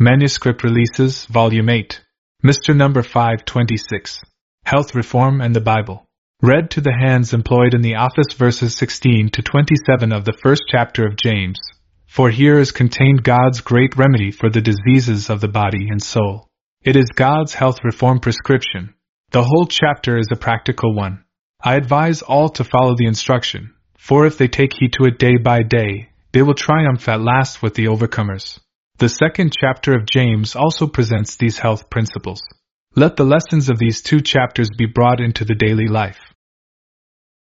Manuscript Releases, Volume 8. Mr. Number 526. Health Reform and the Bible. Read to the hands employed in the office verses 16 to 27 of the first chapter of James. For here is contained God's great remedy for the diseases of the body and soul. It is God's health reform prescription. The whole chapter is a practical one. I advise all to follow the instruction, for if they take heed to it day by day, they will triumph at last with the overcomers. The second chapter of James also presents these health principles. Let the lessons of these two chapters be brought into the daily life.